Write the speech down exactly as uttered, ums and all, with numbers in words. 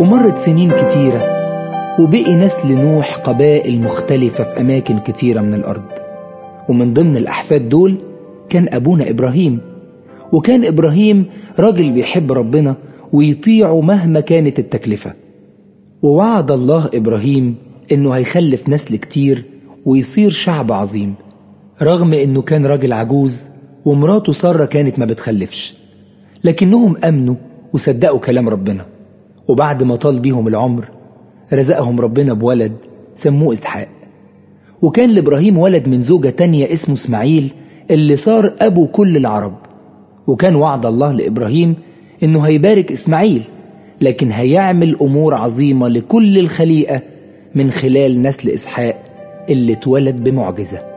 ومرت سنين كتيرة وبقي نسل نوح قبائل مختلفة في أماكن كتيرة من الأرض، ومن ضمن الأحفاد دول كان أبونا إبراهيم. وكان إبراهيم راجل بيحب ربنا ويطيعه مهما كانت التكلفة، ووعد الله إبراهيم إنه هيخلف نسل كتير ويصير شعب عظيم، رغم إنه كان راجل عجوز ومراته سارة كانت ما بتخلفش، لكنهم أمنوا وصدقوا كلام ربنا. وبعد ما طال بيهم العمر رزقهم ربنا بولد سموه إسحاق. وكان لإبراهيم ولد من زوجة تانية اسمه إسماعيل اللي صار أبو كل العرب. وكان وعد الله لإبراهيم إنه هيبارك إسماعيل، لكن هيعمل أمور عظيمة لكل الخليقة من خلال نسل إسحاق اللي اتولد بمعجزة.